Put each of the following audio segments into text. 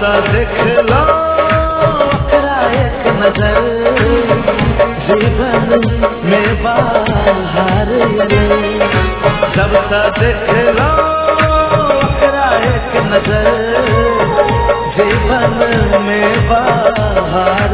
सा देख लो ओकरा एक नजर जीवन में बाहर जब सा देख लो ओकरा एक नजर जीवन में बाहर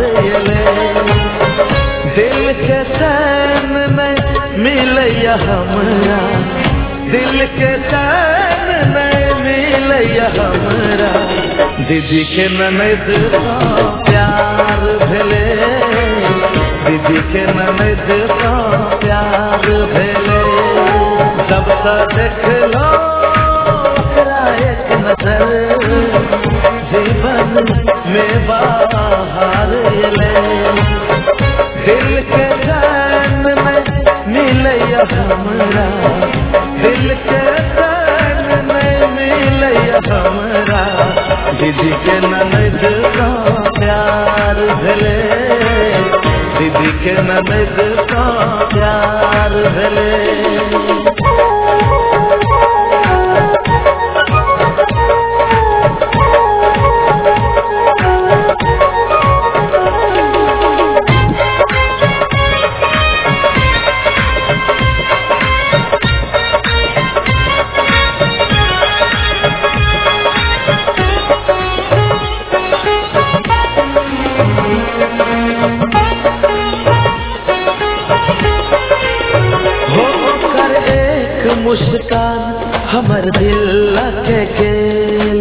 दिल के चैन नहीं मिलैया हमरा दिल के चैन नहीं मिलैया हमरा दीदी के ननद का प्यार भेले दीदी के ननद का प्यार भेले जब सा देख लो ओकरा एक नजर जीवन में बाहर दिल के चैन में मिलैया हमरा दिल के चैन में मिलैया हमरा दीदी के ननद का प्यार भेले दीदी के ननद का प्यार भेले मुस्कान हमर दिल के गेल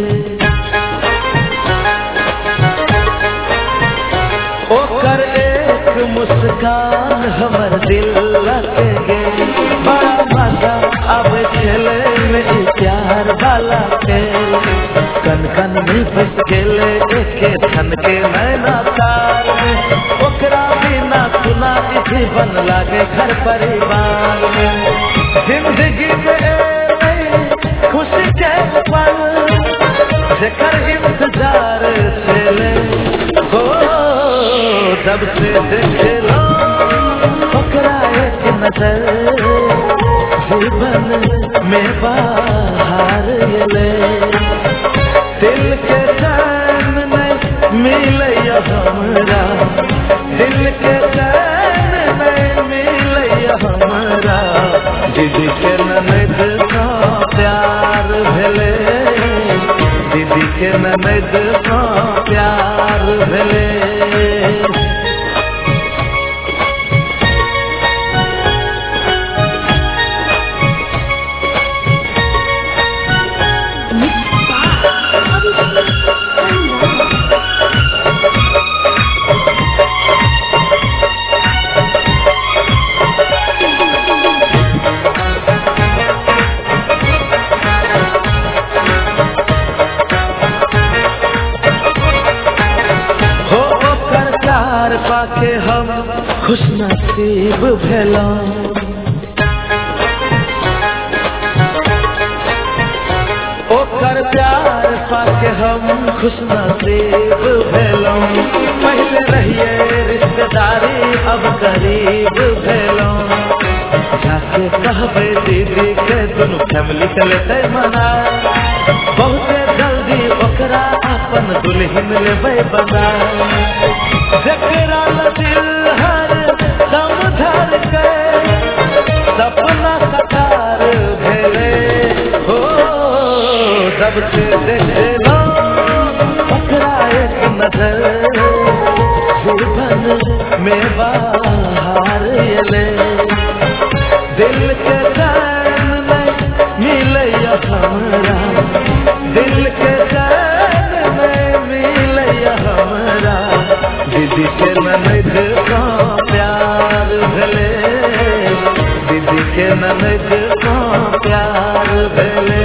ओकर एक मुस्कान हमर दिल के गेल बड़ा मजा अब खेले में प्यार वाला खेल कन कन में फंस गेले एके थन के नैना तार में ओकरा बिना सुना जीवन लागे घर परिवार में जिंदगी में खुशी के पल जेकर इंतजार चले हो जब से देखे लो ओकरा एक नजर जीवन में बाहर दिल के चैन नहीं मिलैया हमरा दिल के चैन नहीं मिलैया हमरा दीदी के ननद का प्यार भेले दीदी के ननद का प्यार भेले पाके हम खुश नसीब भेला ओकर प्यार पाके हम खुश नसीब भेला पहले रहिए रिश्तेदारी अब करीब भेला जाके कहबे दीदी के दुनू फैमिली के लेते मना बहुते जल्दी ओकरा अपन दुल्हन लेबै बना जकरा दिल हर दम धर के सपना साकार भेले हो जब से देखे लो ओकरा एक नजर जीवन में बाहर दिल के चैन नहीं मिलैया हमरा दिल के चैन नहीं मिलैया हमरा दीदी के ननद का प्यार भेले दीदी के ननद का प्यार भेले